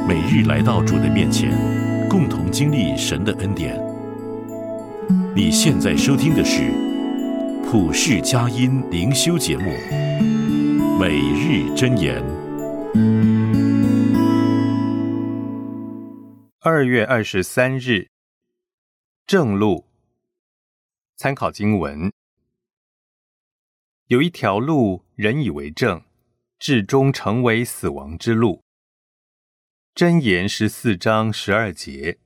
每日来到主的面前，共同经历神的恩典。你现在收听的是普世佳音灵修节目《每日箴言》。 2月23日，正路。参考经文：有一条路，人以为正，至终成为死亡之路。箴言14章12节。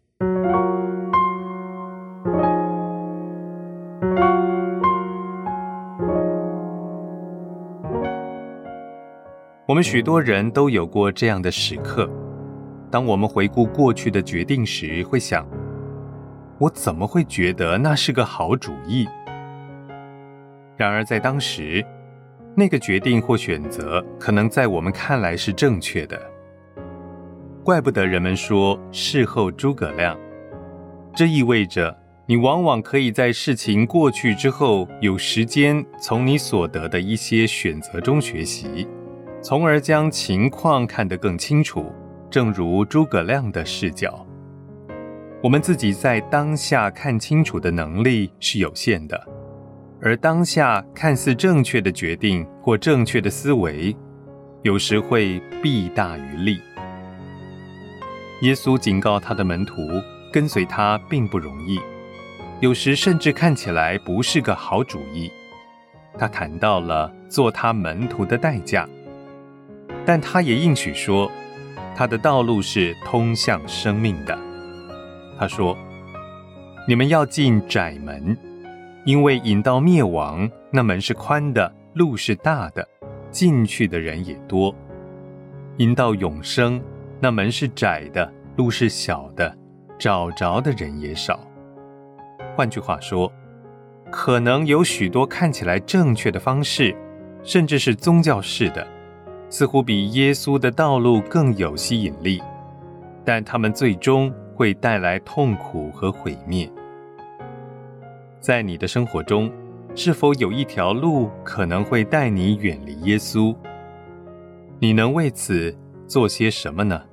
我们许多人都有过这样的时刻，当我们回顾过去的决定时，会想，我怎么会觉得那是个好主意？然而在当时，那个决定或选择可能在我们看来是正确的。怪不得人们说事后诸葛亮，这意味着你往往可以在事情过去之后，有时间从你所得的一些选择中学习，从而将情况看得更清楚，正如诸葛亮的视角。我们自己在当下看清楚的能力是有限的，而当下看似正确的决定或正确的思维，有时会弊大于利。耶稣警告他的门徒，跟随他并不容易，有时甚至看起来不是个好主意。他谈到了做他门徒的代价，但他也应许说，他的道路是通向生命的。他说，你们要进窄门，因为引到灭亡，那门是宽的，路是大的，进去的人也多；引到永生，那门是窄的，路是小的，找着的人也少。换句话说，可能有许多看起来正确的方式，甚至是宗教式的，似乎比耶稣的道路更有吸引力，但他们最终会带来痛苦和毁灭。在你的生活中，是否有一条路可能会带你远离耶稣？你能为此做些什么呢？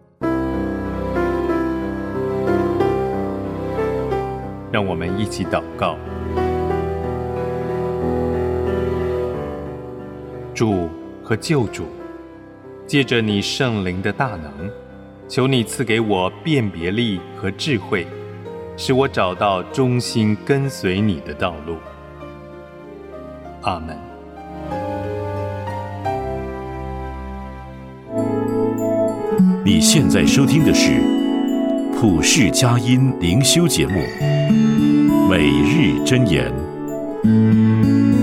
让我们一起祷告。主和救主，借着你圣灵的大能，求你赐给我辨别力和智慧，使我找到忠心跟随你的道路。阿们。 你现在收听的是普世佳音灵修节目《每日箴言》。